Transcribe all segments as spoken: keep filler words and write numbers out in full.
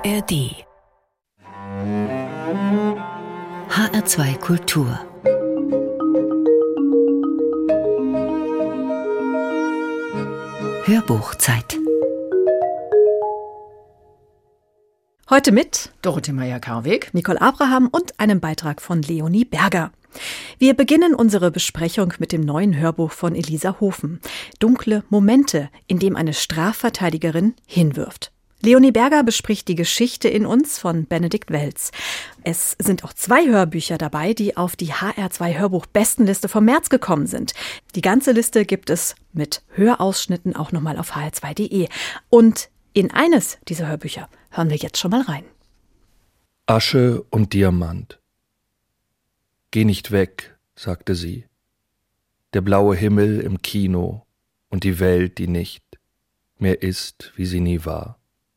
R D H R zwei Kultur Hörbuchzeit. Heute mit Dorothee Meyer-Karweg, Nicole Abraham und einem Beitrag von Leonie Berger. Wir beginnen unsere Besprechung mit dem neuen Hörbuch von Elisa Hofen. Dunkle Momente, in dem eine Strafverteidigerin hinwirft. Leonie Berger bespricht die Geschichte in uns von Benedikt Welz. Es sind auch zwei Hörbücher dabei, die auf die H R zwei Hörbuch-Bestenliste vom März gekommen sind. Die ganze Liste gibt es mit Hörausschnitten auch nochmal auf h r zwei punkt d e. Und in eines dieser Hörbücher hören wir jetzt schon mal rein. Asche und Diamant. Geh nicht weg, sagte sie. Der blaue Himmel im Kino und die Welt, die nicht mehr ist, wie sie nie war.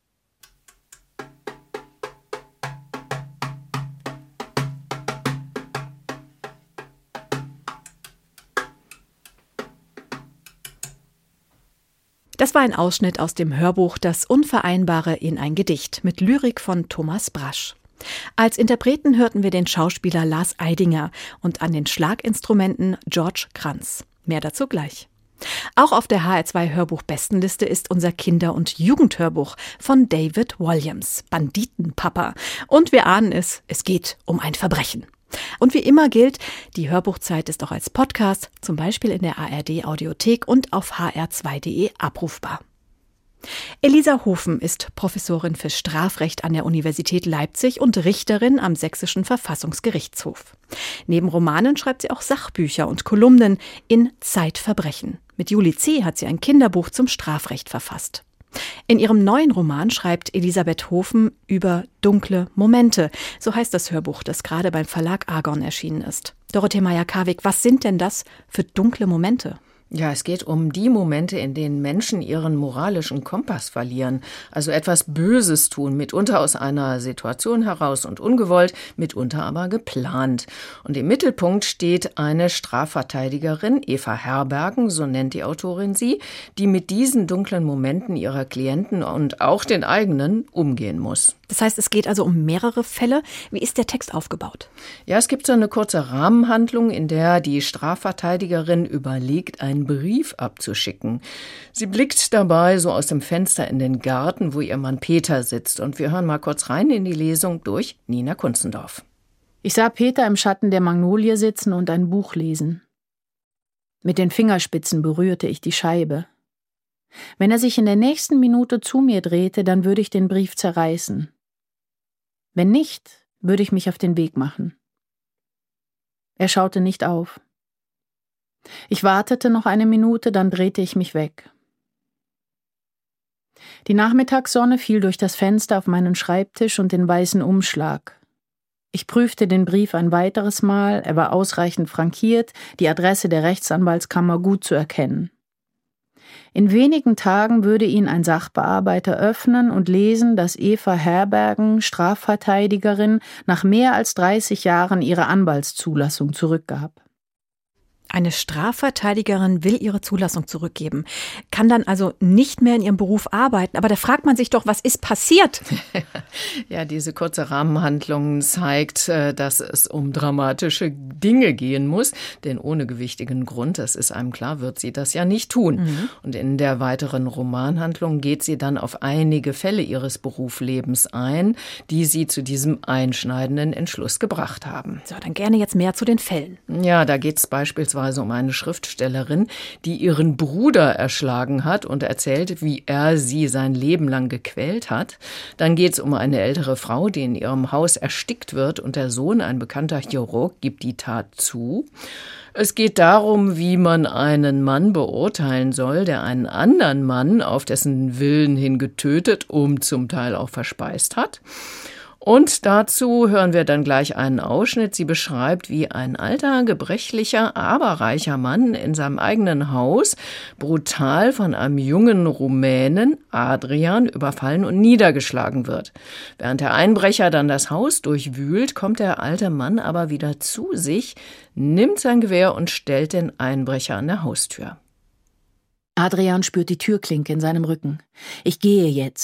Das war ein Ausschnitt aus dem Hörbuch Das Unvereinbare in ein Gedicht mit Lyrik von Thomas Brasch. Als Interpreten hörten wir den Schauspieler Lars Eidinger und an den Schlaginstrumenten George Kranz. Mehr dazu gleich. Auch auf der H R zwei Hörbuch-Bestenliste ist unser Kinder- und Jugendhörbuch von David Walliams, Banditenpapa. Und wir ahnen es, es geht um ein Verbrechen. Und wie immer gilt, die Hörbuchzeit ist auch als Podcast, zum Beispiel in der A R D-Audiothek und auf h r zwei punkt d e abrufbar. Elisa Hofen ist Professorin für Strafrecht an der Universität Leipzig und Richterin am Sächsischen Verfassungsgerichtshof. Neben Romanen schreibt sie auch Sachbücher und Kolumnen in Zeitverbrechen. Mit Juli C. hat sie ein Kinderbuch zum Strafrecht verfasst. In ihrem neuen Roman schreibt Elisabeth Hofen über dunkle Momente. So heißt das Hörbuch, das gerade beim Verlag Argon erschienen ist. Dorothee Meyer-Karweg, was sind denn das für dunkle Momente? Ja, es geht um die Momente, in denen Menschen ihren moralischen Kompass verlieren, also etwas Böses tun, mitunter aus einer Situation heraus und ungewollt, mitunter aber geplant. Und im Mittelpunkt steht eine Strafverteidigerin, Eva Herbergen, so nennt die Autorin sie, die mit diesen dunklen Momenten ihrer Klienten und auch den eigenen umgehen muss. Das heißt, es geht also um mehrere Fälle. Wie ist der Text aufgebaut? Ja, es gibt so eine kurze Rahmenhandlung, in der die Strafverteidigerin überlegt, einen Brief abzuschicken. Sie blickt dabei so aus dem Fenster in den Garten, wo ihr Mann Peter sitzt. Und wir hören mal kurz rein in die Lesung durch Nina Kunzendorf. Ich sah Peter im Schatten der Magnolie sitzen und ein Buch lesen. Mit den Fingerspitzen berührte ich die Scheibe. Wenn er sich in der nächsten Minute zu mir drehte, dann würde ich den Brief zerreißen. Wenn nicht, würde ich mich auf den Weg machen. Er schaute nicht auf. Ich wartete noch eine Minute, dann drehte ich mich weg. Die Nachmittagssonne fiel durch das Fenster auf meinen Schreibtisch und den weißen Umschlag. Ich prüfte den Brief ein weiteres Mal, er war ausreichend frankiert, die Adresse der Rechtsanwaltskammer gut zu erkennen. In wenigen Tagen würde ihn ein Sachbearbeiter öffnen und lesen, dass Eva Herbergen, Strafverteidigerin, nach mehr als dreißig Jahren ihre Anwaltszulassung zurückgab. Eine Strafverteidigerin will ihre Zulassung zurückgeben, kann dann also nicht mehr in ihrem Beruf arbeiten. Aber da fragt man sich doch, was ist passiert? Ja, diese kurze Rahmenhandlung zeigt, dass es um dramatische Dinge gehen muss. Denn ohne gewichtigen Grund, das ist einem klar, wird sie das ja nicht tun. Mhm. Und in der weiteren Romanhandlung geht sie dann auf einige Fälle ihres Berufslebens ein, die sie zu diesem einschneidenden Entschluss gebracht haben. So, dann gerne jetzt mehr zu den Fällen. Ja, da geht es beispielsweise um eine Schriftstellerin, die ihren Bruder erschlagen hat und erzählt, wie er sie sein Leben lang gequält hat. Dann geht es um eine ältere Frau, die in ihrem Haus erstickt wird und der Sohn, ein bekannter Chirurg, gibt die Tat zu. Es geht darum, wie man einen Mann beurteilen soll, der einen anderen Mann auf dessen Willen hin getötet, um zum Teil auch verspeist hat. Und dazu hören wir dann gleich einen Ausschnitt. Sie beschreibt, wie ein alter, gebrechlicher, aber reicher Mann in seinem eigenen Haus brutal von einem jungen Rumänen, Adrian, überfallen und niedergeschlagen wird. Während der Einbrecher dann das Haus durchwühlt, kommt der alte Mann aber wieder zu sich, nimmt sein Gewehr und stellt den Einbrecher an der Haustür. Adrian spürt die Türklinke in seinem Rücken. Ich gehe jetzt.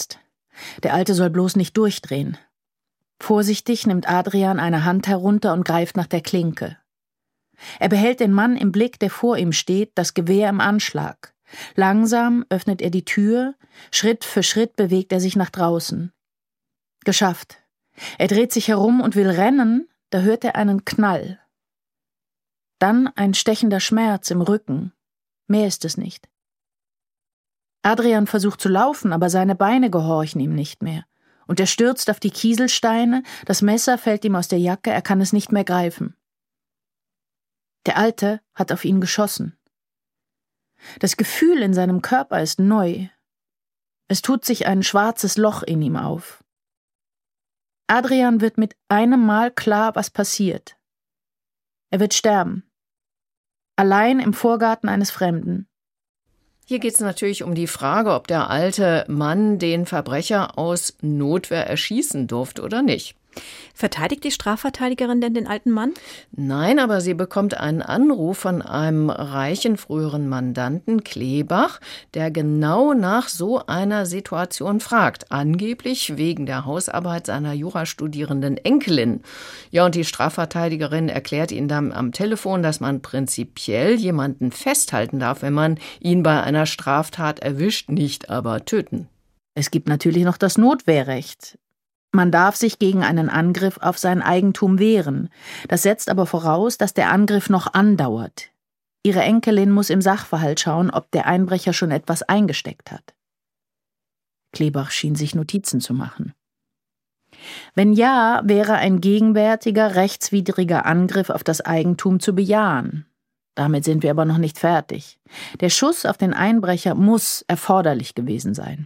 Der Alte soll bloß nicht durchdrehen. Vorsichtig nimmt Adrian eine Hand herunter und greift nach der Klinke. Er behält den Mann im Blick, der vor ihm steht, das Gewehr im Anschlag. Langsam öffnet er die Tür, Schritt für Schritt bewegt er sich nach draußen. Geschafft. Er dreht sich herum und will rennen, da hört er einen Knall. Dann ein stechender Schmerz im Rücken. Mehr ist es nicht. Adrian versucht zu laufen, aber seine Beine gehorchen ihm nicht mehr. Und er stürzt auf die Kieselsteine, das Messer fällt ihm aus der Jacke, er kann es nicht mehr greifen. Der Alte hat auf ihn geschossen. Das Gefühl in seinem Körper ist neu. Es tut sich ein schwarzes Loch in ihm auf. Adrian wird mit einem Mal klar, was passiert. Er wird sterben. Allein im Vorgarten eines Fremden. Hier geht es natürlich um die Frage, ob der alte Mann den Verbrecher aus Notwehr erschießen durfte oder nicht. Verteidigt die Strafverteidigerin denn den alten Mann? Nein, aber sie bekommt einen Anruf von einem reichen früheren Mandanten, Kleebach, der genau nach so einer Situation fragt. Angeblich wegen der Hausarbeit seiner Jurastudierenden Enkelin. Ja, und die Strafverteidigerin erklärt ihn dann am Telefon, dass man prinzipiell jemanden festhalten darf, wenn man ihn bei einer Straftat erwischt, nicht aber töten. Es gibt natürlich noch das Notwehrrecht. Man darf sich gegen einen Angriff auf sein Eigentum wehren. Das setzt aber voraus, dass der Angriff noch andauert. Ihre Enkelin muss im Sachverhalt schauen, ob der Einbrecher schon etwas eingesteckt hat. Kleebach schien sich Notizen zu machen. Wenn ja, wäre ein gegenwärtiger, rechtswidriger Angriff auf das Eigentum zu bejahen. Damit sind wir aber noch nicht fertig. Der Schuss auf den Einbrecher muss erforderlich gewesen sein.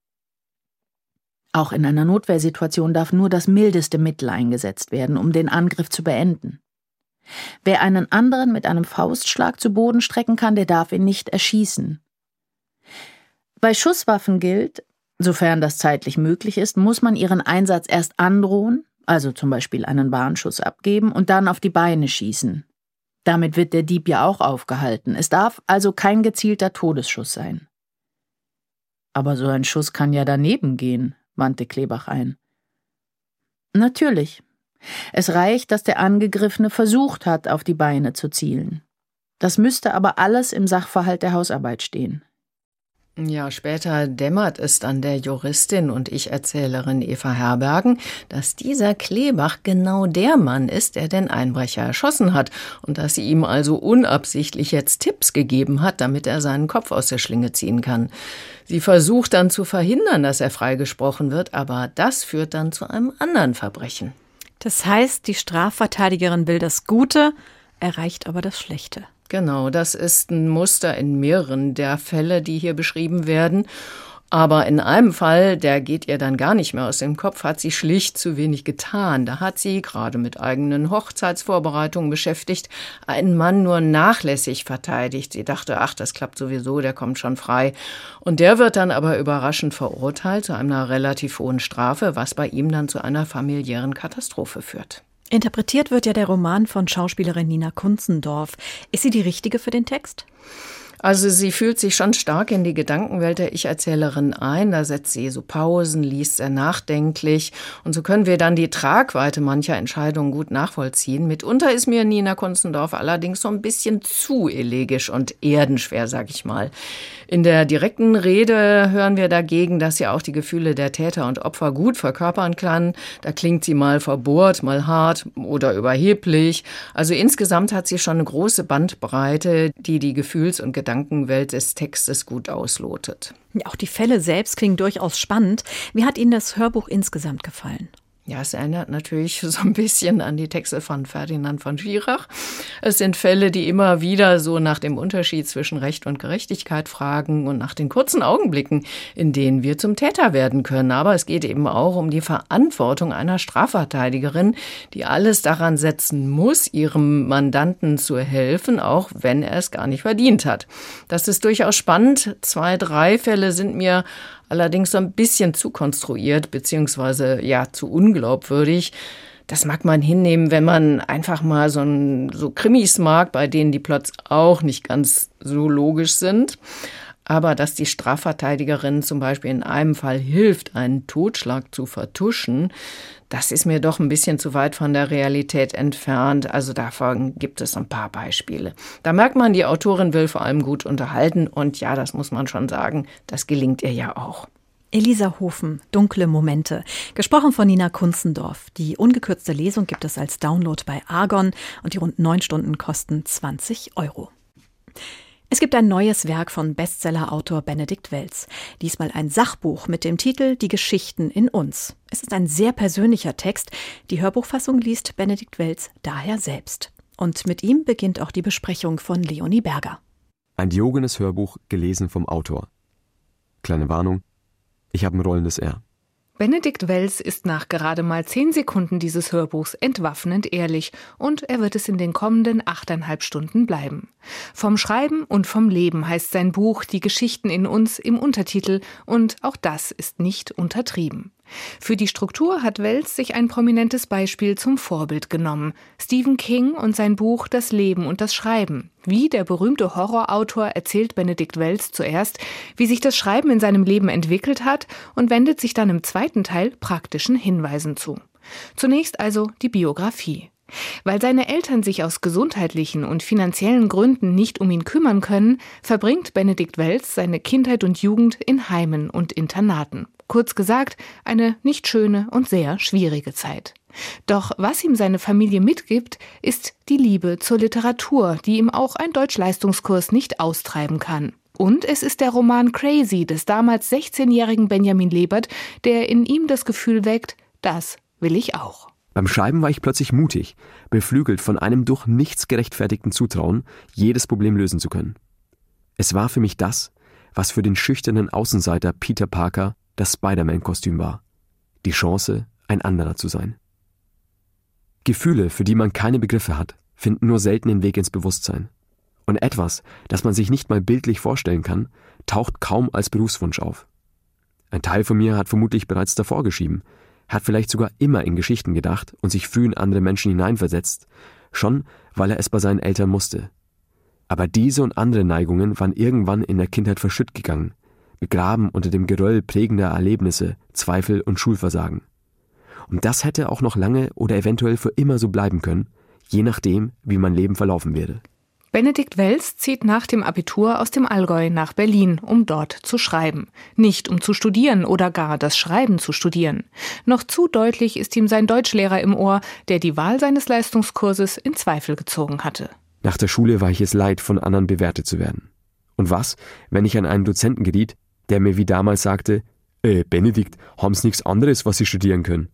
Auch in einer Notwehrsituation darf nur das mildeste Mittel eingesetzt werden, um den Angriff zu beenden. Wer einen anderen mit einem Faustschlag zu Boden strecken kann, der darf ihn nicht erschießen. Bei Schusswaffen gilt, sofern das zeitlich möglich ist, muss man ihren Einsatz erst androhen, also zum Beispiel einen Warnschuss abgeben und dann auf die Beine schießen. Damit wird der Dieb ja auch aufgehalten. Es darf also kein gezielter Todesschuss sein. Aber so ein Schuss kann ja daneben gehen, wandte Kleebach ein. Natürlich. Es reicht, dass der Angegriffene versucht hat, auf die Beine zu zielen. Das müsste aber alles im Sachverhalt der Hausarbeit stehen. Ja, später dämmert es dann der Juristin und Ich-Erzählerin Eva Herbergen, dass dieser Kleebach genau der Mann ist, der den Einbrecher erschossen hat und dass sie ihm also unabsichtlich jetzt Tipps gegeben hat, damit er seinen Kopf aus der Schlinge ziehen kann. Sie versucht dann zu verhindern, dass er freigesprochen wird, aber das führt dann zu einem anderen Verbrechen. Das heißt, die Strafverteidigerin will das Gute, erreicht aber das Schlechte. Genau, das ist ein Muster in mehreren der Fälle, die hier beschrieben werden. Aber in einem Fall, der geht ihr dann gar nicht mehr aus dem Kopf, hat sie schlicht zu wenig getan. Da hat sie, gerade mit eigenen Hochzeitsvorbereitungen beschäftigt, einen Mann nur nachlässig verteidigt. Sie dachte, ach, das klappt sowieso, der kommt schon frei. Und der wird dann aber überraschend verurteilt zu einer relativ hohen Strafe, was bei ihm dann zu einer familiären Katastrophe führt. Interpretiert wird ja der Roman von Schauspielerin Nina Kunzendorf. Ist sie die Richtige für den Text? Also sie fühlt sich schon stark in die Gedankenwelt der Ich-Erzählerin ein. Da setzt sie so Pausen, liest sehr nachdenklich. Und so können wir dann die Tragweite mancher Entscheidungen gut nachvollziehen. Mitunter ist mir Nina Kunzendorf allerdings so ein bisschen zu elegisch und erdenschwer, sag ich mal. In der direkten Rede hören wir dagegen, dass sie auch die Gefühle der Täter und Opfer gut verkörpern kann. Da klingt sie mal verbohrt, mal hart oder überheblich. Also insgesamt hat sie schon eine große Bandbreite, die die Gefühls- und Gedankenwelt des Textes gut auslotet. Auch die Fälle selbst klingen durchaus spannend. Wie hat Ihnen das Hörbuch insgesamt gefallen? Ja, es erinnert natürlich so ein bisschen an die Texte von Ferdinand von Schirach. Es sind Fälle, die immer wieder so nach dem Unterschied zwischen Recht und Gerechtigkeit fragen und nach den kurzen Augenblicken, in denen wir zum Täter werden können. Aber es geht eben auch um die Verantwortung einer Strafverteidigerin, die alles daran setzen muss, ihrem Mandanten zu helfen, auch wenn er es gar nicht verdient hat. Das ist durchaus spannend. Zwei, drei Fälle sind mir allerdings so ein bisschen zu konstruiert, beziehungsweise ja zu unglaubwürdig. Das mag man hinnehmen, wenn man einfach mal so, ein, so Krimis mag, bei denen die Plots auch nicht ganz so logisch sind. Aber dass die Strafverteidigerin zum Beispiel in einem Fall hilft, einen Totschlag zu vertuschen, das ist mir doch ein bisschen zu weit von der Realität entfernt. Also davon gibt es ein paar Beispiele. Da merkt man, die Autorin will vor allem gut unterhalten. Und ja, das muss man schon sagen, das gelingt ihr ja auch. Elisa Hofen, Dunkle Momente. Gesprochen von Nina Kunzendorf. Die ungekürzte Lesung gibt es als Download bei Argon und die rund neun Stunden kosten zwanzig Euro. Es gibt ein neues Werk von Bestsellerautor Benedikt Welz. Diesmal ein Sachbuch mit dem Titel Die Geschichten in uns. Es ist ein sehr persönlicher Text. Die Hörbuchfassung liest Benedikt Welz daher selbst. Und mit ihm beginnt auch die Besprechung von Leonie Berger. Ein Diogenes Hörbuch, gelesen vom Autor. Kleine Warnung, ich habe ein rollendes R. Benedikt Welz ist nach gerade mal zehn Sekunden dieses Hörbuchs entwaffnend ehrlich und er wird es in den kommenden achteinhalb Stunden bleiben. Vom Schreiben und vom Leben heißt sein Buch Die Geschichten in uns im Untertitel und auch das ist nicht untertrieben. Für die Struktur hat Welz sich ein prominentes Beispiel zum Vorbild genommen. Stephen King und sein Buch Das Leben und das Schreiben. Wie der berühmte Horrorautor erzählt Benedikt Welz zuerst, wie sich das Schreiben in seinem Leben entwickelt hat und wendet sich dann im zweiten Teil praktischen Hinweisen zu. Zunächst also die Biografie. Weil seine Eltern sich aus gesundheitlichen und finanziellen Gründen nicht um ihn kümmern können, verbringt Benedikt Welz seine Kindheit und Jugend in Heimen und Internaten. Kurz gesagt, eine nicht schöne und sehr schwierige Zeit. Doch was ihm seine Familie mitgibt, ist die Liebe zur Literatur, die ihm auch ein Deutschleistungskurs nicht austreiben kann. Und es ist der Roman Crazy des damals sechzehnjährigen Benjamin Lebert, der in ihm das Gefühl weckt, das will ich auch. Beim Schreiben war ich plötzlich mutig, beflügelt von einem durch nichts gerechtfertigten Zutrauen, jedes Problem lösen zu können. Es war für mich das, was für den schüchternen Außenseiter Peter Parker das Spider-Man-Kostüm war. Die Chance, ein anderer zu sein. Gefühle, für die man keine Begriffe hat, finden nur selten den Weg ins Bewusstsein. Und etwas, das man sich nicht mal bildlich vorstellen kann, taucht kaum als Berufswunsch auf. Ein Teil von mir hat vermutlich bereits davor geschrieben, hat vielleicht sogar immer in Geschichten gedacht und sich früh in andere Menschen hineinversetzt, schon weil er es bei seinen Eltern musste. Aber diese und andere Neigungen waren irgendwann in der Kindheit verschütt gegangen, begraben unter dem Geröll prägender Erlebnisse, Zweifel und Schulversagen. Und das hätte auch noch lange oder eventuell für immer so bleiben können, je nachdem, wie mein Leben verlaufen werde. Benedikt Welz zieht nach dem Abitur aus dem Allgäu nach Berlin, um dort zu schreiben. Nicht um zu studieren oder gar das Schreiben zu studieren. Noch zu deutlich ist ihm sein Deutschlehrer im Ohr, der die Wahl seines Leistungskurses in Zweifel gezogen hatte. Nach der Schule war ich es leid, von anderen bewertet zu werden. Und was, wenn ich an einen Dozenten geriet, der mir wie damals sagte, äh, Benedikt, haben's nichts anderes, was Sie studieren können?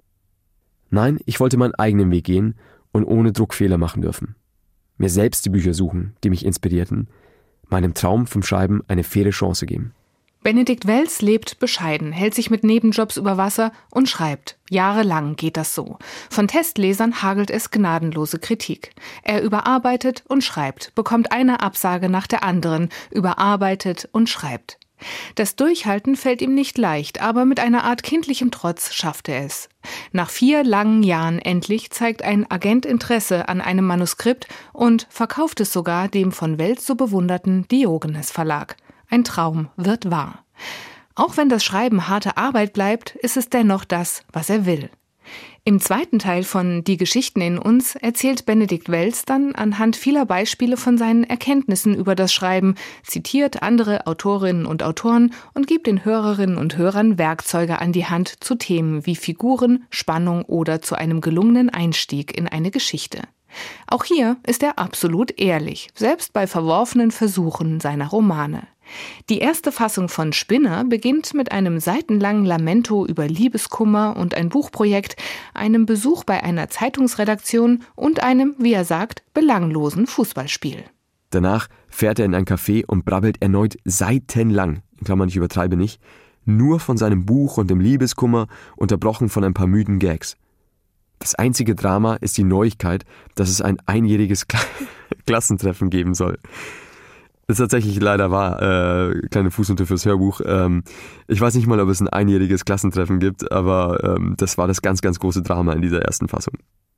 Nein, ich wollte meinen eigenen Weg gehen und ohne Druck Fehler machen dürfen. Mir selbst die Bücher suchen, die mich inspirierten, meinem Traum vom Schreiben eine faire Chance geben. Benedikt Welz lebt bescheiden, hält sich mit Nebenjobs über Wasser und schreibt. Jahrelang geht das so. Von Testlesern hagelt es gnadenlose Kritik. Er überarbeitet und schreibt, bekommt eine Absage nach der anderen, überarbeitet und schreibt. Das Durchhalten fällt ihm nicht leicht, aber mit einer Art kindlichem Trotz schafft er es. Nach vier langen Jahren endlich zeigt ein Agent Interesse an einem Manuskript und verkauft es sogar dem von Welz so bewunderten Diogenes Verlag. Ein Traum wird wahr. Auch wenn das Schreiben harte Arbeit bleibt, ist es dennoch das, was er will. Im zweiten Teil von Die Geschichten in uns erzählt Benedikt Welz dann anhand vieler Beispiele von seinen Erkenntnissen über das Schreiben, zitiert andere Autorinnen und Autoren und gibt den Hörerinnen und Hörern Werkzeuge an die Hand zu Themen wie Figuren, Spannung oder zu einem gelungenen Einstieg in eine Geschichte. Auch hier ist er absolut ehrlich, selbst bei verworfenen Versuchen seiner Romane. Die erste Fassung von Spinner beginnt mit einem seitenlangen Lamento über Liebeskummer und ein Buchprojekt, einem Besuch bei einer Zeitungsredaktion und einem, wie er sagt, belanglosen Fußballspiel. Danach fährt er in ein Café und brabbelt erneut seitenlang, in Klammern, ich übertreibe nicht, nur von seinem Buch und dem Liebeskummer, unterbrochen von ein paar müden Gags. Das einzige Drama ist die Neuigkeit, dass es ein einjähriges Kla- Klassentreffen geben soll. Das ist tatsächlich leider wahr, äh, kleine Fußnote fürs Hörbuch. Ähm, ich weiß nicht mal, ob es ein einjähriges Klassentreffen gibt, aber ähm, das war das ganz, ganz große Drama in dieser ersten Fassung.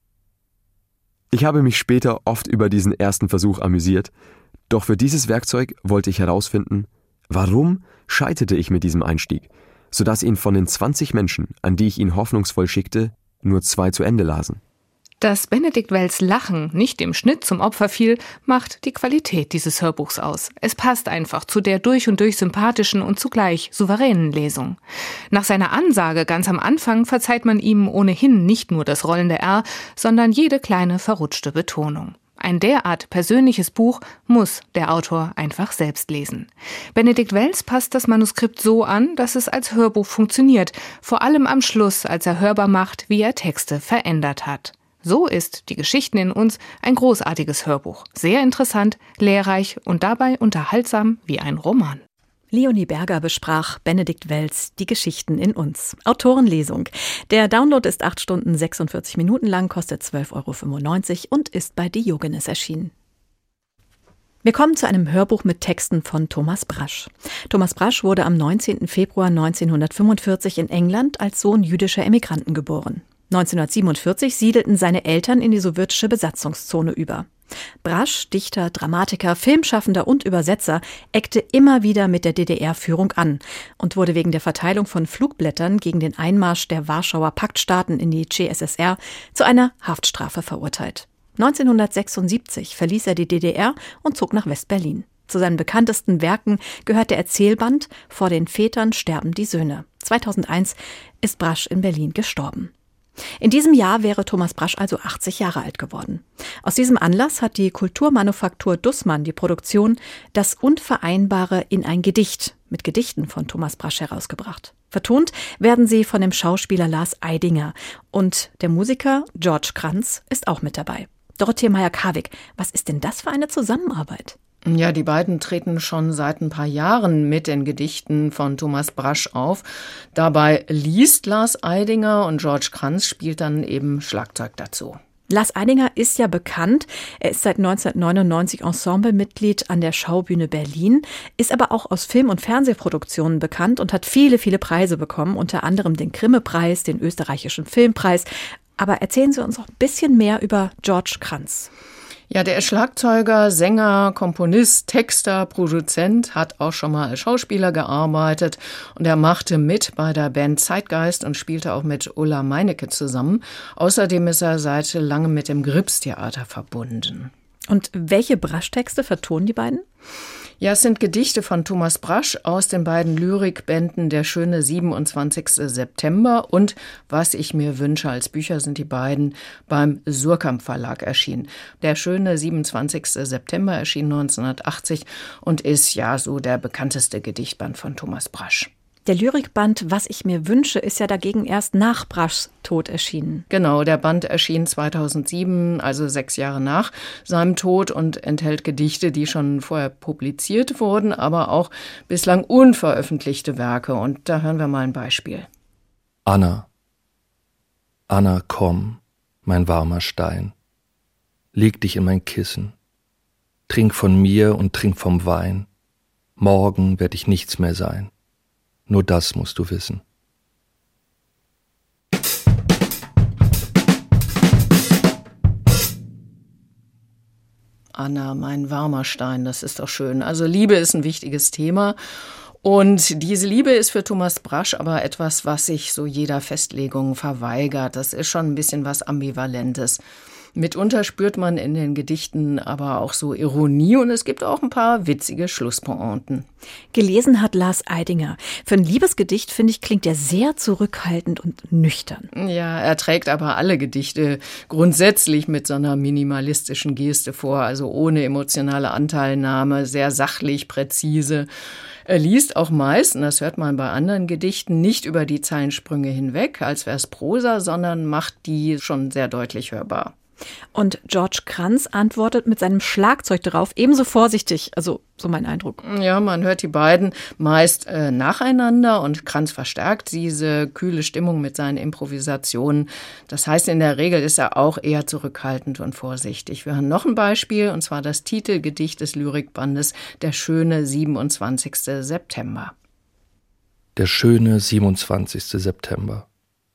Ich habe mich später oft über diesen ersten Versuch amüsiert, doch für dieses Werkzeug wollte ich herausfinden, Warum scheiterte ich mit diesem Einstieg, sodass ihn von den zwanzig Menschen, an die ich ihn hoffnungsvoll schickte, nur zwei zu Ende lasen? Dass Benedikt Wells Lachen nicht dem Schnitt zum Opfer fiel, macht die Qualität dieses Hörbuchs aus. Es passt einfach zu der durch und durch sympathischen und zugleich souveränen Lesung. Nach seiner Ansage ganz am Anfang verzeiht man ihm ohnehin nicht nur das rollende R, sondern jede kleine verrutschte Betonung. Ein derart persönliches Buch muss der Autor einfach selbst lesen. Benedikt Wells passt das Manuskript so an, dass es als Hörbuch funktioniert, vor allem am Schluss, als er hörbar macht, wie er Texte verändert hat. So ist Die Geschichten in uns ein großartiges Hörbuch, sehr interessant, lehrreich und dabei unterhaltsam wie ein Roman. Leonie Berger besprach Benedikt Wells Die Geschichten in uns. Autorenlesung. Der Download ist acht Stunden sechsundvierzig Minuten lang, kostet zwölf Euro fünfundneunzig und ist bei Diogenes erschienen. Wir kommen zu einem Hörbuch mit Texten von Thomas Brasch. Thomas Brasch wurde am neunzehnten Februar neunzehnhundertfünfundvierzig in England als Sohn jüdischer Emigranten geboren. neunzehnhundertsiebenundvierzig siedelten seine Eltern in die sowjetische Besatzungszone über. Brasch, Dichter, Dramatiker, Filmschaffender und Übersetzer, eckte immer wieder mit der D D R-Führung an und wurde wegen der Verteilung von Flugblättern gegen den Einmarsch der Warschauer Paktstaaten in die C S S R zu einer Haftstrafe verurteilt. neunzehnhundertsechsundsiebzig verließ er die D D R und zog nach West-Berlin. Zu seinen bekanntesten Werken gehört der Erzählband Vor den Vätern sterben die Söhne. zweitausendeins ist Brasch in Berlin gestorben. In diesem Jahr wäre Thomas Brasch also achtzig Jahre alt geworden. Aus diesem Anlass hat die Kulturmanufaktur Dussmann die Produktion Das Unvereinbare in ein Gedicht mit Gedichten von Thomas Brasch herausgebracht. Vertont werden sie von dem Schauspieler Lars Eidinger und der Musiker George Kranz ist auch mit dabei. Dorothee Meyer-Karwig, was ist denn das für eine Zusammenarbeit? Ja, die beiden treten schon seit ein paar Jahren mit den Gedichten von Thomas Brasch auf. Dabei liest Lars Eidinger und George Kranz spielt dann eben Schlagzeug dazu. Lars Eidinger ist ja bekannt. Er ist seit neunzehnhundertneunundneunzig Ensemblemitglied an der Schaubühne Berlin, ist aber auch aus Film- und Fernsehproduktionen bekannt und hat viele, viele Preise bekommen, unter anderem den Grimme-Preis, den österreichischen Filmpreis. Aber erzählen Sie uns noch ein bisschen mehr über George Kranz. Ja, der ist Schlagzeuger, Sänger, Komponist, Texter, Produzent, hat auch schon mal als Schauspieler gearbeitet und er machte mit bei der Band Zeitgeist und spielte auch mit Ulla Meinecke zusammen. Außerdem ist er seit langem mit dem Gripstheater verbunden. Und welche Brasch-Texte vertonen die beiden? Ja, es sind Gedichte von Thomas Brasch aus den beiden Lyrikbänden Der schöne siebenundzwanzigste September und Was ich mir wünsche. Als Bücher sind die beiden beim Surkamp Verlag erschienen. Der schöne siebenundzwanzigste September erschien neunzehnhundertachtzig und ist ja so der bekannteste Gedichtband von Thomas Brasch. Der Lyrikband Was ich mir wünsche ist ja dagegen erst nach Braschs Tod erschienen. Genau, der Band erschien zweitausendsieben, also sechs Jahre nach seinem Tod und enthält Gedichte, die schon vorher publiziert wurden, aber auch bislang unveröffentlichte Werke. Und da hören wir mal ein Beispiel. Anna, Anna, komm, mein warmer Stein. Leg dich in mein Kissen. Trink von mir und trink vom Wein. Morgen werd ich nichts mehr sein. Nur das musst du wissen. Anna, mein warmer Stein, das ist doch schön. Also Liebe ist ein wichtiges Thema. Und diese Liebe ist für Thomas Brasch aber etwas, was sich so jeder Festlegung verweigert. Das ist schon ein bisschen was Ambivalentes. Mitunter spürt man in den Gedichten aber auch so Ironie und es gibt auch ein paar witzige Schlusspointen. Gelesen hat Lars Eidinger. Für ein Liebesgedicht, finde ich, klingt er sehr zurückhaltend und nüchtern. Ja, er trägt aber alle Gedichte grundsätzlich mit so einer minimalistischen Geste vor, also ohne emotionale Anteilnahme, sehr sachlich, präzise. Er liest auch meist, und das hört man bei anderen Gedichten, nicht über die Zeilensprünge hinweg, als wäre es Prosa, sondern macht die schon sehr deutlich hörbar. Und George Kranz antwortet mit seinem Schlagzeug darauf, ebenso vorsichtig, also so mein Eindruck. Ja, man hört die beiden meist äh, nacheinander und Kranz verstärkt diese kühle Stimmung mit seinen Improvisationen. Das heißt, in der Regel ist er auch eher zurückhaltend und vorsichtig. Wir haben noch ein Beispiel, und zwar das Titelgedicht des Lyrikbandes Der schöne siebenundzwanzigste September. Der schöne siebenundzwanzigste September.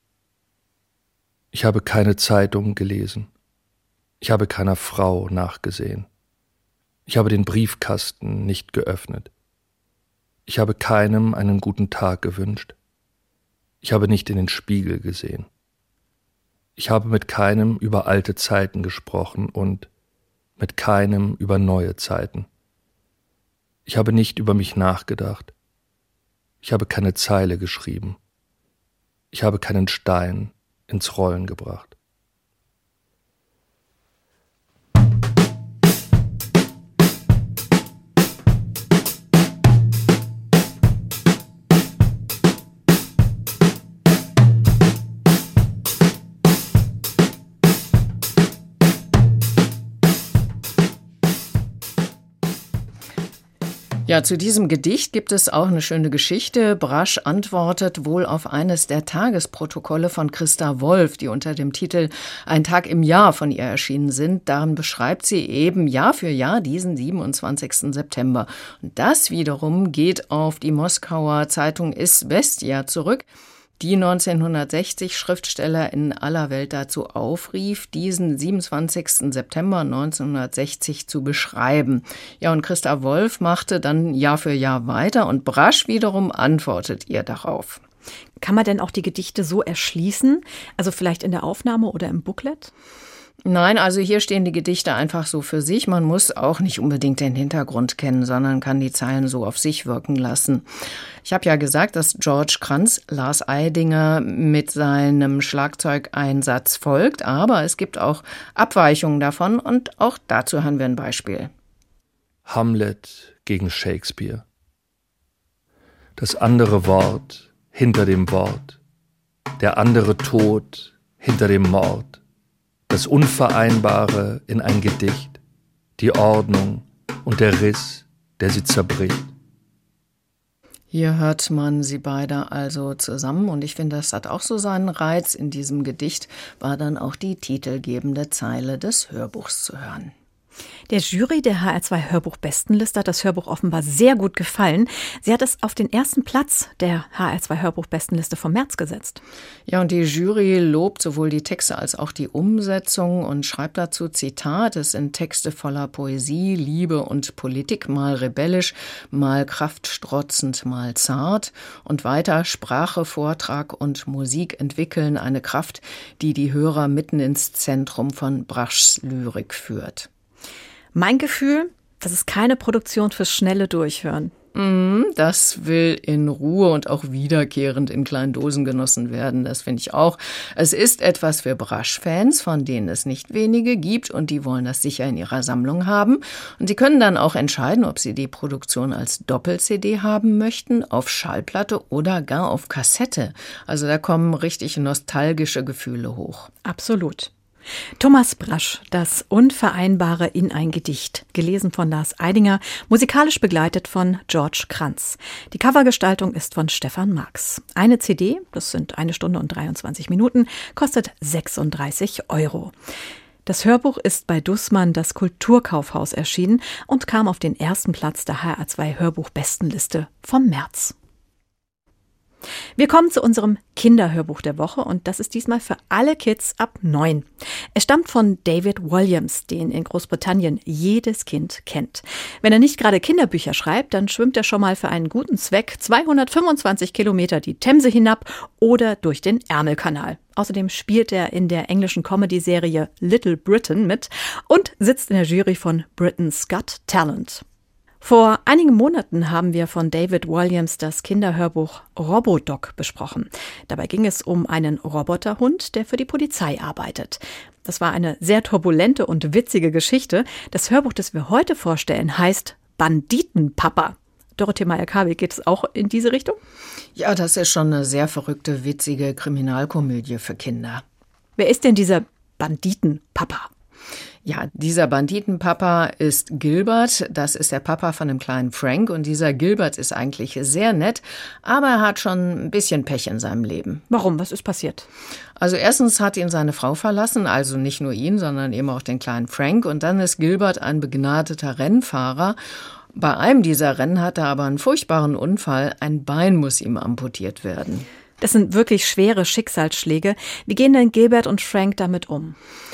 Ich habe keine Zeitung gelesen. Ich habe keiner Frau nachgesehen. Ich habe den Briefkasten nicht geöffnet. Ich habe keinem einen guten Tag gewünscht. Ich habe nicht in den Spiegel gesehen. Ich habe mit keinem über alte Zeiten gesprochen und mit keinem über neue Zeiten. Ich habe nicht über mich nachgedacht. Ich habe keine Zeile geschrieben. Ich habe keinen Stein ins Rollen gebracht. Ja, zu diesem Gedicht gibt es auch eine schöne Geschichte. Brasch antwortet wohl auf eines der Tagesprotokolle von Christa Wolf, die unter dem Titel Ein Tag im Jahr von ihr erschienen sind. Darin beschreibt sie eben Jahr für Jahr diesen siebenundzwanzigsten September. Und das wiederum geht auf die Moskauer Zeitung Izvestia zurück, die neunzehnhundertsechzig Schriftsteller in aller Welt dazu aufrief, diesen siebenundzwanzigsten September neunzehnhundertsechzig zu beschreiben. Ja, und Christa Wolf machte dann Jahr für Jahr weiter und Brasch wiederum antwortet ihr darauf. Kann man denn auch die Gedichte so erschließen? Also vielleicht in der Aufnahme oder im Booklet? Nein, also hier stehen die Gedichte einfach so für sich. Man muss auch nicht unbedingt den Hintergrund kennen, sondern kann die Zeilen so auf sich wirken lassen. Ich habe ja gesagt, dass George Kranz Lars Eidinger mit seinem Schlagzeugeinsatz folgt, aber es gibt auch Abweichungen davon und auch dazu haben wir ein Beispiel. Hamlet gegen Shakespeare. Das andere Wort hinter dem Wort, der andere Tod hinter dem Mord. Das Unvereinbare in ein Gedicht, die Ordnung und der Riss, der sie zerbricht. Hier hört man sie beide also zusammen und ich finde, das hat auch so seinen Reiz. In diesem Gedicht war dann auch die titelgebende Zeile des Hörbuchs zu hören. Der Jury der H R zwei Hörbuch-Bestenliste hat das Hörbuch offenbar sehr gut gefallen. Sie hat es auf den ersten Platz der H R zwei Hörbuch-Bestenliste vom März gesetzt. Ja, und die Jury lobt sowohl die Texte als auch die Umsetzung und schreibt dazu, Zitat, es sind Texte voller Poesie, Liebe und Politik, mal rebellisch, mal kraftstrotzend, mal zart. Und weiter, Sprache, Vortrag und Musik entwickeln eine Kraft, die die Hörer mitten ins Zentrum von Braschs Lyrik führt. Mein Gefühl, das ist keine Produktion fürs schnelle Durchhören. Das will in Ruhe und auch wiederkehrend in kleinen Dosen genossen werden. Das finde ich auch. Es ist etwas für Brasch-Fans, von denen es nicht wenige gibt und die wollen das sicher in ihrer Sammlung haben. Und sie können dann auch entscheiden, ob sie die Produktion als Doppel-C D haben möchten, auf Schallplatte oder gar auf Kassette. Also da kommen richtig nostalgische Gefühle hoch. Absolut. Thomas Brasch, das Unvereinbare in ein Gedicht, gelesen von Lars Eidinger, musikalisch begleitet von George Kranz. Die Covergestaltung ist von Stefan Marx. Eine C D, das sind eine Stunde und dreiundzwanzig Minuten, kostet sechsunddreißig Euro. Das Hörbuch ist bei Dussmann, das Kulturkaufhaus, erschienen und kam auf den ersten Platz der H R zwei Hörbuch-Bestenliste vom März. Wir kommen zu unserem Kinderhörbuch der Woche und das ist diesmal für alle Kids ab neun. Es stammt von David Walliams, den in Großbritannien jedes Kind kennt. Wenn er nicht gerade Kinderbücher schreibt, dann schwimmt er schon mal für einen guten Zweck zweihundertfünfundzwanzig Kilometer die Themse hinab oder durch den Ärmelkanal. Außerdem spielt er in der englischen Comedy-Serie Little Britain mit und sitzt in der Jury von Britain's Got Talent. Vor einigen Monaten haben wir von David Walliams das Kinderhörbuch Robodoc besprochen. Dabei ging es um einen Roboterhund, der für die Polizei arbeitet. Das war eine sehr turbulente und witzige Geschichte. Das Hörbuch, das wir heute vorstellen, heißt Banditenpapa. Dorothee Meyer-Kabel, geht es auch in diese Richtung? Ja, das ist schon eine sehr verrückte, witzige Kriminalkomödie für Kinder. Wer ist denn dieser Banditenpapa? Ja, dieser Banditenpapa ist Gilbert. Das ist der Papa von dem kleinen Frank. Und dieser Gilbert ist eigentlich sehr nett, aber er hat schon ein bisschen Pech in seinem Leben. Warum? Was ist passiert? Also erstens hat ihn seine Frau verlassen, also nicht nur ihn, sondern eben auch den kleinen Frank. Und dann ist Gilbert ein begnadeter Rennfahrer. Bei einem dieser Rennen hat er aber einen furchtbaren Unfall. Ein Bein muss ihm amputiert werden. Das sind wirklich schwere Schicksalsschläge. Wie gehen denn Gilbert und Frank damit um?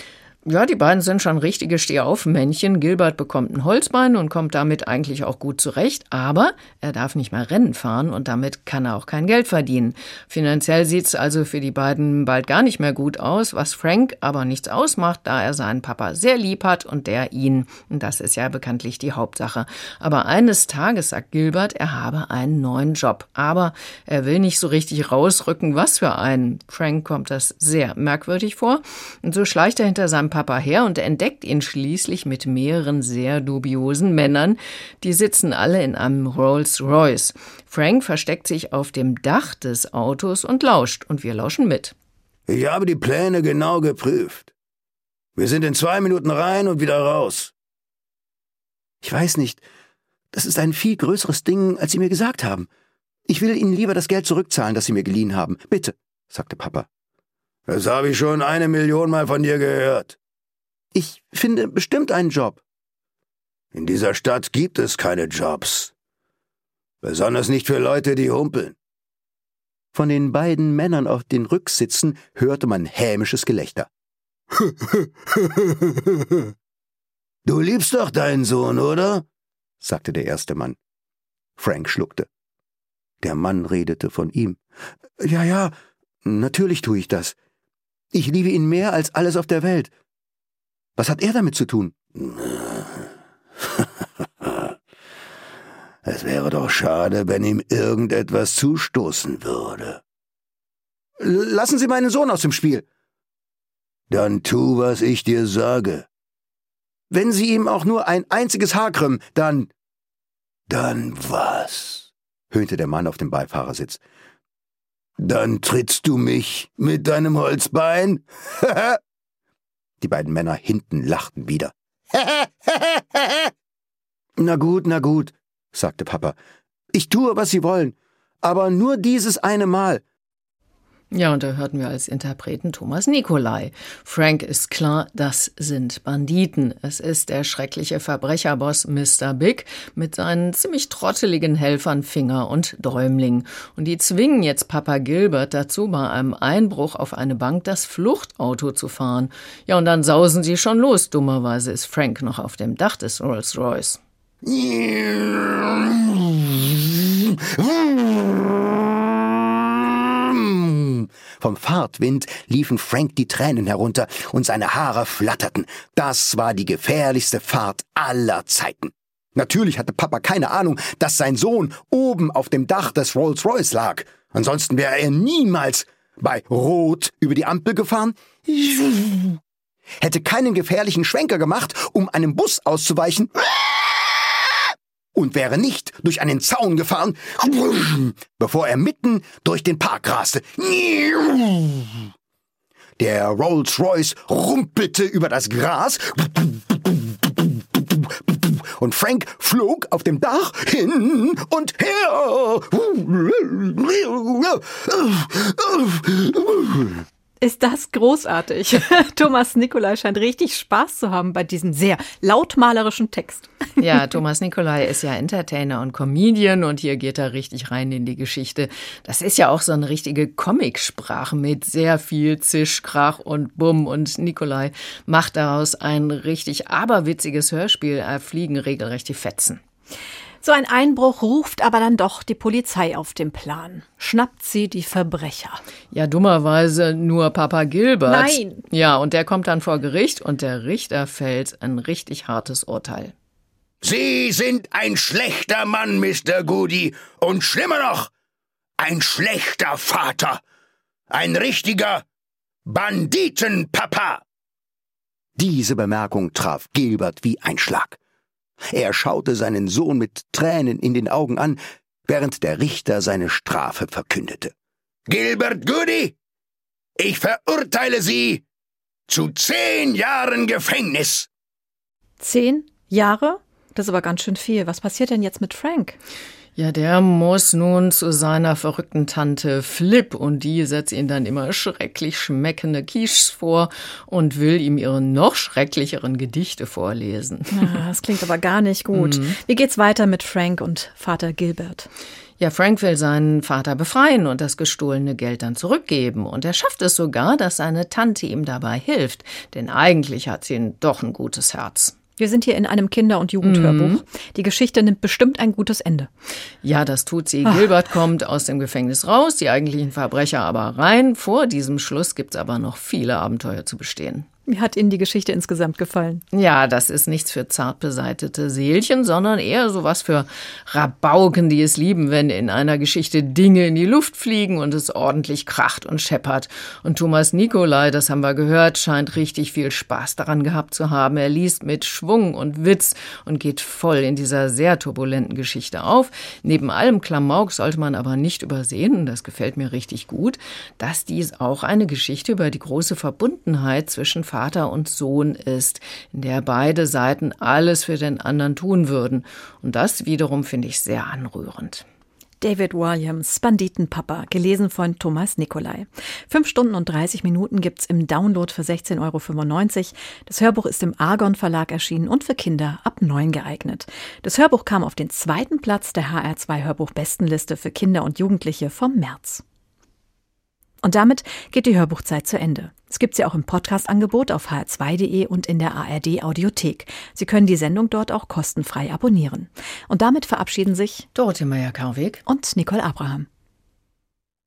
Ja, die beiden sind schon richtige Stehaufmännchen. Gilbert bekommt ein Holzbein und kommt damit eigentlich auch gut zurecht. Aber er darf nicht mehr Rennen fahren und damit kann er auch kein Geld verdienen. Finanziell sieht's also für die beiden bald gar nicht mehr gut aus, was Frank aber nichts ausmacht, da er seinen Papa sehr lieb hat und der ihn. Und das ist ja bekanntlich die Hauptsache. Aber eines Tages sagt Gilbert, er habe einen neuen Job. Aber er will nicht so richtig rausrücken, was für einen. Frank kommt das sehr merkwürdig vor. Und so schleicht er hinter seinem Papa her und entdeckt ihn schließlich mit mehreren sehr dubiosen Männern. Die sitzen alle in einem Rolls-Royce. Frank versteckt sich auf dem Dach des Autos und lauscht. Und wir lauschen mit. Ich habe die Pläne genau geprüft. Wir sind in zwei Minuten rein und wieder raus. Ich weiß nicht. Das ist ein viel größeres Ding, als Sie mir gesagt haben. Ich will Ihnen lieber das Geld zurückzahlen, das Sie mir geliehen haben. Bitte, sagte Papa. Das habe ich schon eine Million Mal von dir gehört. Ich finde bestimmt einen Job. In dieser Stadt gibt es keine Jobs. Besonders nicht für Leute, die humpeln. Von den beiden Männern auf den Rücksitzen hörte man hämisches Gelächter. Du liebst doch deinen Sohn, oder? Sagte der erste Mann. Frank schluckte. Der Mann redete von ihm. Ja, ja, natürlich tue ich das. Ich liebe ihn mehr als alles auf der Welt. Was hat er damit zu tun? Es wäre doch schade, wenn ihm irgendetwas zustoßen würde. Lassen Sie meinen Sohn aus dem Spiel. Dann tu, was ich dir sage. Wenn Sie ihm auch nur ein einziges Haar krümmen, dann... Dann was? Höhnte der Mann auf dem Beifahrersitz. Dann trittst du mich mit deinem Holzbein? Die beiden Männer hinten lachten wieder. Na gut, na gut, sagte Papa. Ich tue, was Sie wollen, aber nur dieses eine Mal. Ja, und da hörten wir als Interpreten Thomas Nicolai. Frank ist klar, das sind Banditen. Es ist der schreckliche Verbrecherboss Mister Big mit seinen ziemlich trotteligen Helfern Finger und Däumling. Und die zwingen jetzt Papa Gilbert dazu, bei einem Einbruch auf eine Bank das Fluchtauto zu fahren. Ja, und dann sausen sie schon los. Dummerweise ist Frank noch auf dem Dach des Rolls-Royce. Vom Fahrtwind liefen Frank die Tränen herunter und seine Haare flatterten. Das war die gefährlichste Fahrt aller Zeiten. Natürlich hatte Papa keine Ahnung, dass sein Sohn oben auf dem Dach des Rolls-Royce lag. Ansonsten wäre er niemals bei Rot über die Ampel gefahren, hätte keinen gefährlichen Schwenker gemacht, um einem Bus auszuweichen, und wäre nicht durch einen Zaun gefahren, bevor er mitten durch den Park raste. Der Rolls-Royce rumpelte über das Gras und Frank flog auf dem Dach hin und her. Ist das großartig. Thomas Nicolai scheint richtig Spaß zu haben bei diesem sehr lautmalerischen Text. Ja, Thomas Nicolai ist ja Entertainer und Comedian und hier geht er richtig rein in die Geschichte. Das ist ja auch so eine richtige Comicsprache mit sehr viel Zisch, Krach und Bumm und Nicolai macht daraus ein richtig aberwitziges Hörspiel. Er fliegen regelrecht die Fetzen. So ein Einbruch ruft aber dann doch die Polizei auf den Plan. Schnappt sie die Verbrecher. Ja, dummerweise nur Papa Gilbert. Nein! Ja, und der kommt dann vor Gericht und der Richter fällt ein richtig hartes Urteil. Sie sind ein schlechter Mann, Mister Goody. Und schlimmer noch, ein schlechter Vater. Ein richtiger Banditenpapa. Diese Bemerkung traf Gilbert wie ein Schlag. Er schaute seinen Sohn mit Tränen in den Augen an, während der Richter seine Strafe verkündete. Gilbert Goody, ich verurteile Sie zu zehn Jahren Gefängnis. Zehn Jahre? Das ist aber ganz schön viel. Was passiert denn jetzt mit Frank? Ja, der muss nun zu seiner verrückten Tante Flip und die setzt ihn dann immer schrecklich schmeckende Quiches vor und will ihm ihre noch schrecklicheren Gedichte vorlesen. Ja, das klingt aber gar nicht gut. Mhm. Wie geht's weiter mit Frank und Vater Gilbert? Ja, Frank will seinen Vater befreien und das gestohlene Geld dann zurückgeben. Und er schafft es sogar, dass seine Tante ihm dabei hilft. Denn eigentlich hat sie doch ein gutes Herz. Wir sind hier in einem Kinder- und Jugendhörbuch. Mhm. Die Geschichte nimmt bestimmt ein gutes Ende. Ja, das tut sie. Ach. Gilbert kommt aus dem Gefängnis raus, die eigentlichen Verbrecher aber rein. Vor diesem Schluss gibt's aber noch viele Abenteuer zu bestehen. Wie hat Ihnen die Geschichte insgesamt gefallen? Ja, das ist nichts für zart beseitete Seelchen, sondern eher sowas für Rabauken, die es lieben, wenn in einer Geschichte Dinge in die Luft fliegen und es ordentlich kracht und scheppert. Und Thomas Nicolai, das haben wir gehört, scheint richtig viel Spaß daran gehabt zu haben. Er liest mit Schwung und Witz und geht voll in dieser sehr turbulenten Geschichte auf. Neben allem Klamauk sollte man aber nicht übersehen, und das gefällt mir richtig gut, dass dies auch eine Geschichte über die große Verbundenheit zwischen Vater und Sohn ist, in der beide Seiten alles für den anderen tun würden. Und das wiederum finde ich sehr anrührend. David Walliams, Banditenpapa, gelesen von Thomas Nicolai. Fünf Stunden und dreißig Minuten gibt's im Download für sechzehn Euro fünfundneunzig. Das Hörbuch ist im Argon Verlag erschienen und für Kinder ab neun geeignet. Das Hörbuch kam auf den zweiten Platz der H R zwei Hörbuch-Bestenliste für Kinder und Jugendliche vom März. Und damit geht die Hörbuchzeit zu Ende. Es gibt sie auch im Podcast-Angebot auf h r zwei punkt de und in der A R D-Audiothek. Sie können die Sendung dort auch kostenfrei abonnieren. Und damit verabschieden sich Dorothee Meyer-Karweg und Nicole Abraham.